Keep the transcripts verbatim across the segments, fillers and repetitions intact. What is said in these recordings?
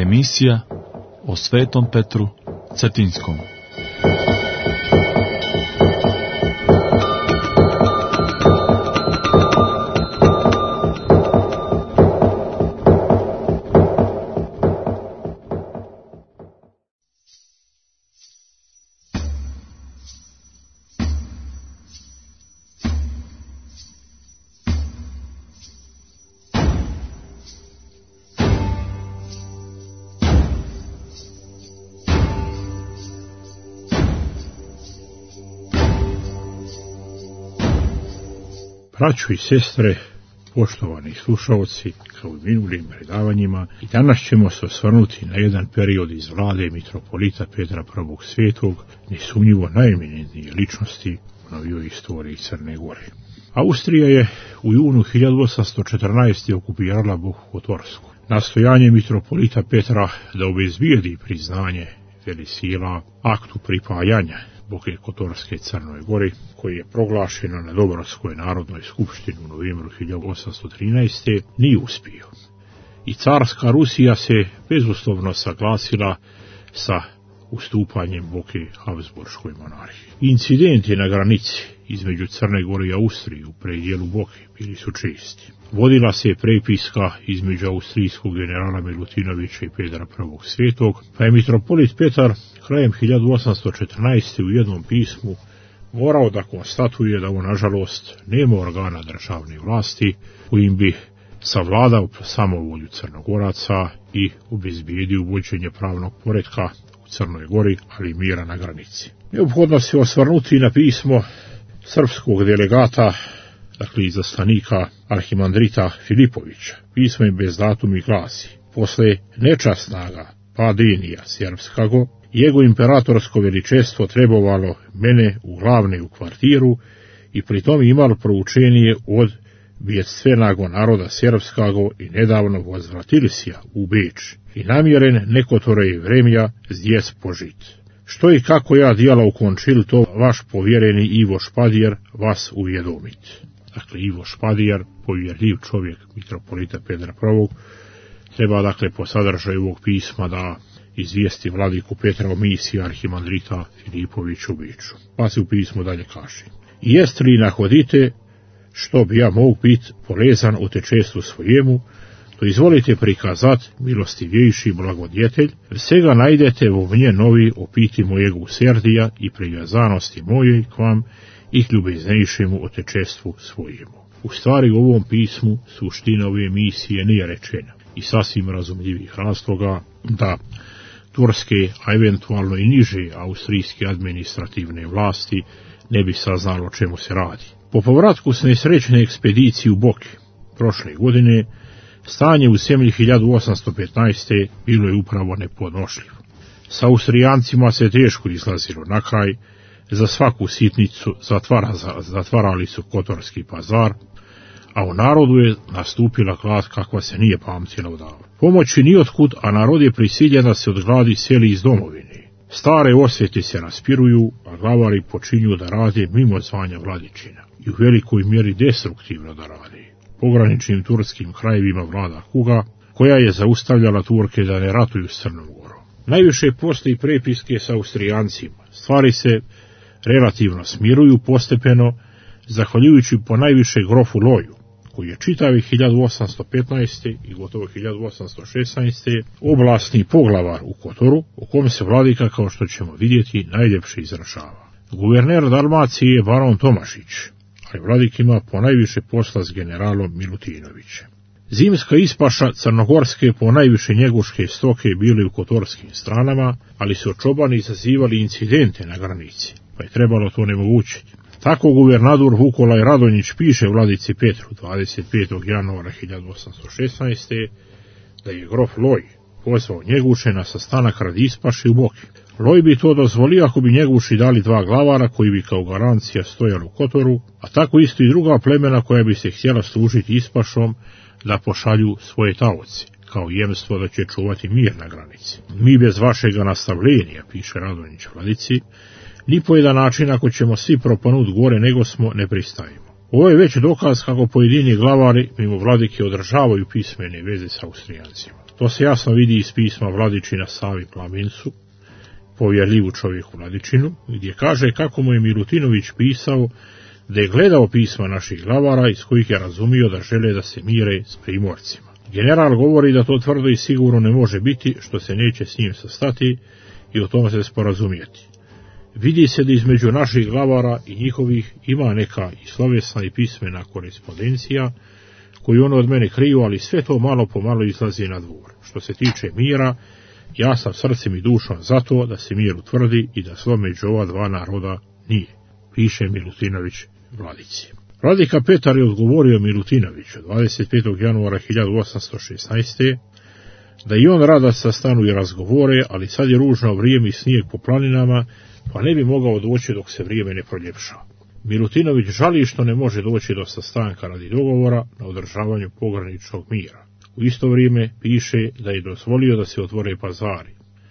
Emisija o Svetom Petru Cetinskom. Braćo i sestre, poštovani slušalci, kao i minulim predavanjima, i danas ćemo se osvrnuti na jedan period iz vlade mitropolita Petra Prvog Svetog, nesumnjivo najeminentnije ličnosti u novijoj istoriji Crne Gore. Austrija je u junu hiljadu osamsto četrnaeste. okupirala Boku Kotorsku. Nastojanje mitropolita Petra da obezbijedi priznanje velesila aktu pripajanja Boke Kotorske Crnoj Gori, koji je proglašeno na Dobrotskoj narodnoj skupštini u novembru hiljadu osamsto trinaeste. nije uspio. I carska Rusija se bezuslovno saglasila sa ustupanjem Boke Habsburškoj monarhiji. Incidenti na granici između Crne Gore i Austrije u predjelu Boke bili su česti. Vodila se prepiska između austrijskog generala Milutinovića i Petra Prvog Svetog, pa je mitropolit Petar krajem hiljadu osamsto četrnaeste. u jednom pismu morao da konstatuje da on, nažalost, nema organa državne vlasti kojim bi savladao samovolju Crnogoraca i obezbijedio uvođenje pravnog poretka u Crnoj Gori, ali i mira na granici. Neophodno se osvrnuti na pismo srpskog delegata, dakle izaslanika arhimandrita Filipovića. Pismo je bez datuma i glasi: posle nečasnaga padenija serbskago, jego imperatorsko veličestvo trebovalo mene u glavne u kvartiru i pritom imalo proučenije od bjedstvenago naroda serbskago i nedavno vozvratilisija u Beč i namjeren nekotore vremja zdjes požit. Što i kako ja dijala ukončil, to vaš povjereni Ivo Špadjer vas uvjedomit. Dakle, Ivo Špadjer, povjerljiv čovjek mitropolita Petra Prvog, treba, dakle, po sadržaju ovog pisma da izvijesti vladiku Petra o misiji arhimandrita Filipovića u Beču. Pa se u pismu dalje kaže: i jest li nahodite, što bi ja mogu biti polezan o tečestvu svojemu, to izvolite prikazat, milostivjejši blagodjetelj, svega najdete u mnje novi opiti mojeg userdija i privezanosti moje k vam i k ljubeznejšemu otečestvu svojemu. U stvari u ovom pismu suština ove misije nije rečena, i sasvim razumljivih razloga da turske, a eventualno i niže austrijske administrativne vlasti ne bi saznalo o čemu se radi. Po povratku s nesrećne ekspedicije u Boke prošle godine, stanje u zemlji hiljadu osamsto petnaeste. bilo je upravo nepodnošljivo. Sa Austrijancima se teško izlazilo na kraj, za svaku sitnicu zatvara, zatvarali su Kotorski pazar, a u narodu je nastupila glad kakva se nije pamtila odavno. Pomoći nijotkud, a narod je prisiljen da se od gladi seli iz domovine. Stare osvete se raspiruju, a glavari počinju da rade mimo zvanja vladičina i u velikoj mjeri destruktivno da rade. Pograničnim turskim krajevima vlada kuga, koja je zaustavljala Turke da ne ratuju s Crnom Gorom. Najviše postoji prepiske sa Austrijancima. Stvari se relativno smiruju postepeno, zahvaljujući po najviše grofu Loju, koji je čitavi hiljadu osamsto petnaeste. i gotovo hiljadu osamsto šesnaeste. oblasni poglavar u Kotoru, o kom se vladika, kao što ćemo vidjeti, najljepše izražava. Guverner Dalmacije je baron Tomašić, ali vladik ima po najviše posla s generalom Milutinovićem. Zimska ispaša crnogorske po najviše njeguške stoke bili u kotorskim stranama, ali su čobani izazivali incidente na granici, pa je trebalo to onemogućiti. Tako guvernadur Vukolaj Radonjić piše vladici Petru dvadeset petog januara hiljadu osamsto šesnaeste. da je grof Loj pozvao Njeguše na sastanak radi ispaše u Boki. Loj bi to dozvolio ako bi Njeguši dali dva glavara koji bi kao garancija stojali u Kotoru, a tako isto i druga plemena koja bi se htjela služiti ispašom da pošalju svoje taoce, kao jemstvo da će čuvati mir na granici. Mi bez vašega nastavljenja, piše Radonjić vladici, ni po jedan način ako ćemo svi propanut gore nego smo ne pristajemo. Ovo je već dokaz kako pojedini glavari mimo vladike održavaju pismene veze sa Austrijancima. To se jasno vidi iz pisma Vladičina Savi Plamincu, povjerljivu čovjeku Vladičinu, gdje kaže kako mu je Milutinović pisao da je gledao pisma naših glavara iz kojih je razumio da žele da se mire s primorcima. General govori da to tvrdo i sigurno ne može biti, što se neće s njim sastati i o tom se sporazumijeti. Vidi se da između naših glavara i njihovih ima neka i slovesna i pismena korespondencija, koju ono od mene kriju, ali sve to malo po malo izlazi na dvor. Što se tiče mira, ja sam srcem i dušom za to da se mir utvrdi i da zlo među ova dva naroda nije, piše Milutinović Vladici. Vladika Petar je odgovorio Milutinoviću dvadeset petog januara hiljadu osamsto šesnaeste. da i on rada sastanu i razgovore, ali sad je ružno vrijeme i snijeg po planinama, pa ne bi mogao doći dok se vrijeme ne proljepša. Milutinović žali što ne može doći do sastanka radi dogovora na održavanju pograničnog mira. U isto vrijeme piše da je dozvolio da se otvore pazari.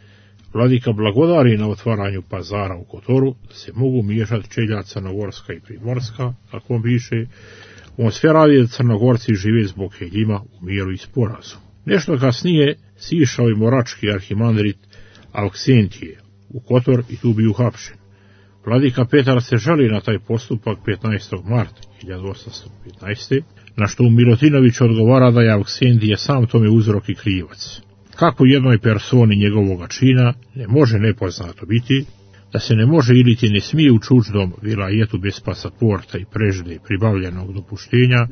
Vladika blagodari na otvaranju pazara u Kotoru, da se mogu miješati čelja crnogorska i primorska, kako on piše, on sve radi da Crnogorci žive zbog njima u miru i sporazu. Nešto kasnije sišao i morački arhimandrit Auksentije u Kotor i tu bi uhapšen. Vladika Petar se žali na taj postupak petnaestog marta hiljadu osamsto petnaeste. na što Milutinović odgovara da je Auksentije sam tome uzrok i krivac. Kako jednoj personi njegovoga čina ne može nepoznato biti, da se ne može iliti ne smije u čučnom vilajetu bez pasaporta i prežde pribavljenog dopuštenja,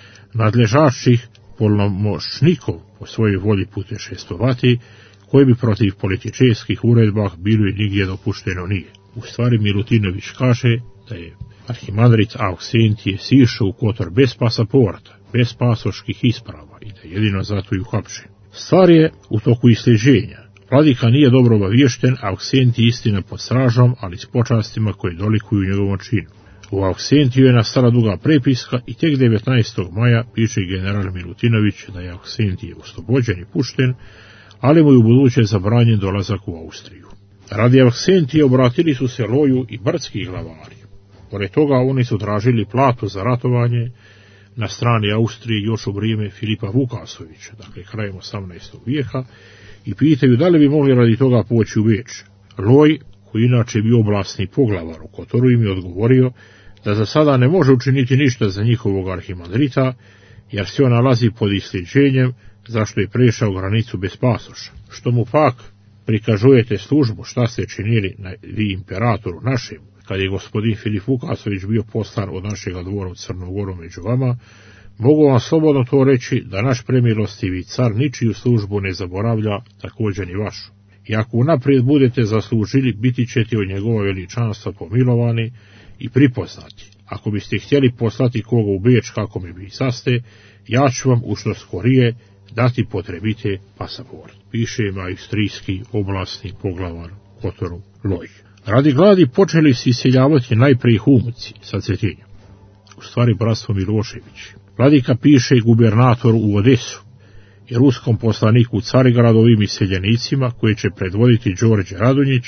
nadležaših polnomoćnikov po svojoj volji putešestovati, koji bi protiv političkih uredbah bili nigdje dopušteno nije. U stvari Milutinović kaže da je arhimandrit Auksentije sišao u Kotor bez pasaporta, bez pasoških isprava i da jedino zato i uhapšen. Stvar je u toku isljeđenja. Vladika nije dobro obaviješten, Auksentije istina pod stražom, ali s počastima koje dolikuju njegovom činu. U Auksentiju je nastala duga prepiska i tek devetnaestog maja piše general Milutinović da je Auksentije oslobođen i pušten, ali mu je u buduće zabranjen dolazak u Austriju. Radi Auksentije obratili su se Loju i brdski glavari. Pored toga oni su tražili platu za ratovanje na strani Austrije još u vrijeme Filipa Vukasovića, dakle krajem osamnaestog vijeka, i pitaju da li bi mogli radi toga poći u Beč. Loj, koji inače bio oblasni poglavar u Kotoru, im je odgovorio da za sada ne može učiniti ništa za njihovog arhimandrita, jer se on nalazi pod isljeđenjem, zašto je prešao granicu bez pasoša. Što mu pak prikažujete službu šta ste činili na vi imperatoru našem, kad je gospodin Filip Vukasović bio poslan od našega dvora u Crnogoru među vama, mogu vam slobodno to reći da naš premilostivi car ničiju službu ne zaboravlja, također ni vašu. I ako unaprijed budete zaslužili, biti ćete od njegova veličanstva pomilovani i pripoznati. Ako biste htjeli poslati koga u Beč kako mi pisaste, ja ću vam u što skorije dati potrebite pasaport, piše maistrijski oblasni poglavar Kotoru Loj. Radi gladi počeli se iseljavati najprije Humuci sa Cetinjom, u stvari bratstvo Milošević. Vladika piše gubernatoru u Odesu i ruskom poslaniku u Carigradu ovim iseljenicima koje će predvoditi Đorđe Radonjić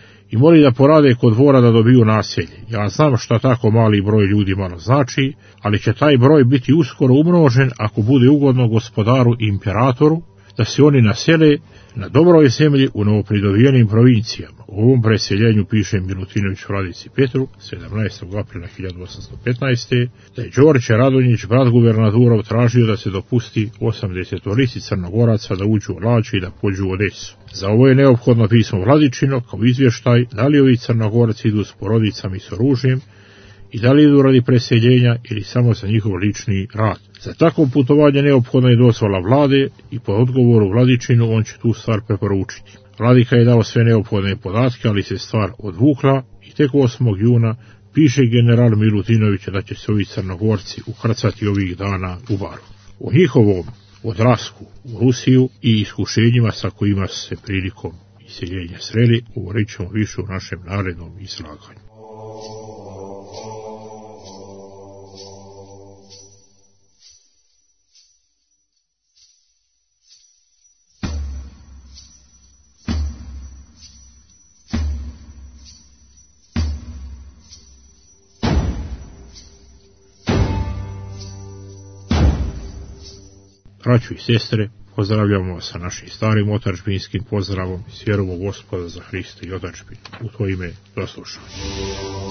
i moli da porade kod dvora da dobiju naselje. Ja znam šta tako mali broj ljudi malo znači, ali će taj broj biti uskoro umnožen ako bude ugodno gospodaru i imperatoru da se oni nasele na dobroj zemlji u novopridobijenim provincijama. U ovom preseljenju piše Milutinović Vladici Petru sedamnaestog aprila hiljadu osamsto petnaeste. da je Đorđe Radonjić, brat gubernaturov, tražio da se dopusti osamdesetorici Crnogoraca da uđu u Lađe i da pođu u Odesu. Za ovo je neophodno pismo Vladičino kao izvještaj da li ovi Crnogorci idu s porodicama i s oružjem i da li idu radi preseljenja ili samo za njihov lični rad. Za takvo putovanje neophodna je dozvola vlade i po odgovoru Vladičinu on će tu stvar preporučiti. Vladika je dao sve neophodne podatke, ali se stvar odvukla i tek osmog juna piše general Milutinović da će se ovi Crnogorci ukrcati ovih dana u Baru. O njihovom odlasku u Rusiju i iskušenjima sa kojima se prilikom iseljenja sreli govorit ćemo više u našem narednom izlaganju. Braćo i sestre, Pozdravljamo vas sa našim starim otadžbinskim pozdravom i s vjerom u Gospoda za Hrista i otadžbinu. U to ime, do slušanja.